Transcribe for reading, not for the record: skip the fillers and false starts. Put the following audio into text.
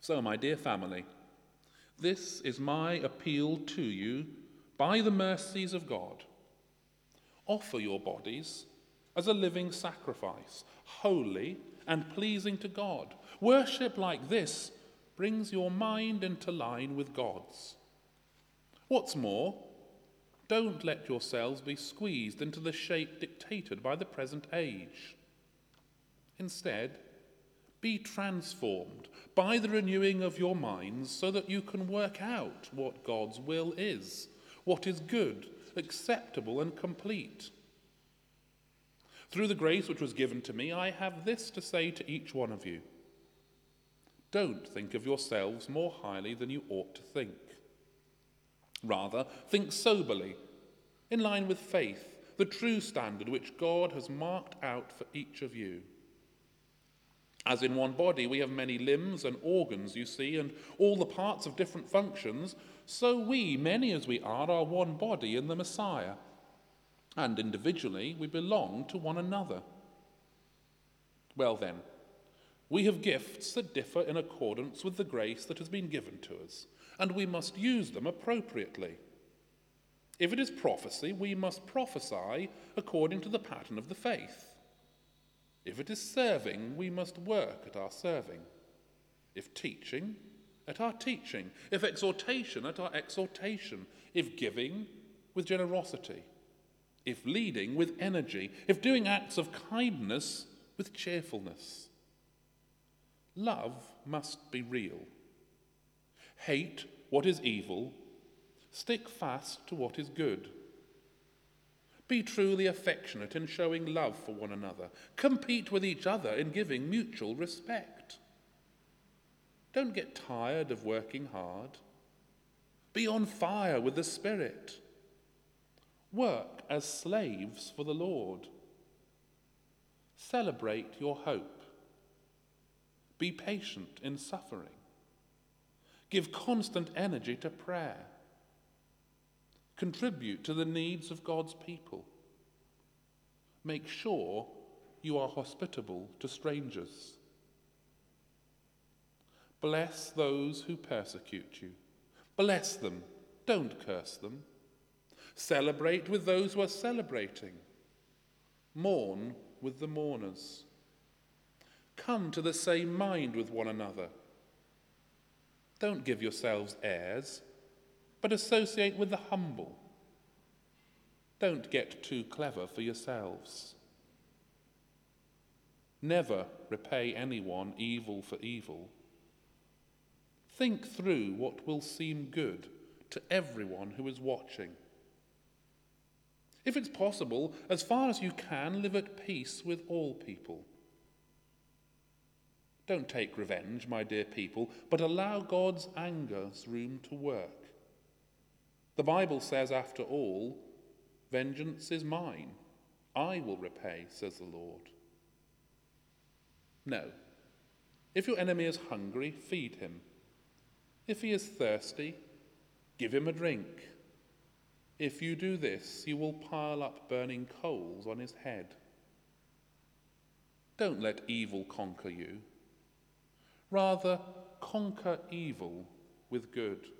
So, my dear family, this is my appeal to you by the mercies of God. Offer your bodies as a living sacrifice, holy and pleasing to God. Worship like this brings your mind into line with God's. What's more, don't let yourselves be squeezed into the shape dictated by the present age. Instead, be transformed by the renewing of your minds so that you can work out what God's will is, what is good, acceptable, and complete. Through the grace which was given to me, I have this to say to each one of you. Don't think of yourselves more highly than you ought to think. Rather, think soberly, in line with faith, the true standard which God has marked out for each of you. As in one body we have many limbs and organs, you see, and all the parts of different functions, so we, many as we are one body in the Messiah, and individually we belong to one another. Well then, we have gifts that differ in accordance with the grace that has been given to us, and we must use them appropriately. If it is prophecy, we must prophesy according to the pattern of the faith. If it is serving, we must work at our serving. If teaching, at our teaching. If exhortation, at our exhortation. If giving, with generosity. If leading, with energy. If doing acts of kindness, with cheerfulness. Love must be real. Hate what is evil. Stick fast to what is good. Be truly affectionate in showing love for one another. Compete with each other in giving mutual respect. Don't get tired of working hard. Be on fire with the Spirit. Work as slaves for the Lord. Celebrate your hope. Be patient in suffering. Give constant energy to prayer. Contribute to the needs of God's people. Make sure you are hospitable to strangers. Bless those who persecute you. Bless them, don't curse them. Celebrate with those who are celebrating. Mourn with the mourners. Come to the same mind with one another. Don't give yourselves airs, but associate with the humble. Don't get too clever for yourselves. Never repay anyone evil for evil. Think through what will seem good to everyone who is watching. If it's possible, as far as you can, live at peace with all people. Don't take revenge, my dear people, but allow God's anger's room to work. The Bible says, after all, vengeance is mine. I will repay, says the Lord. No. If your enemy is hungry, feed him. If he is thirsty, give him a drink. If you do this, you will pile up burning coals on his head. Don't let evil conquer you. Rather, conquer evil with good.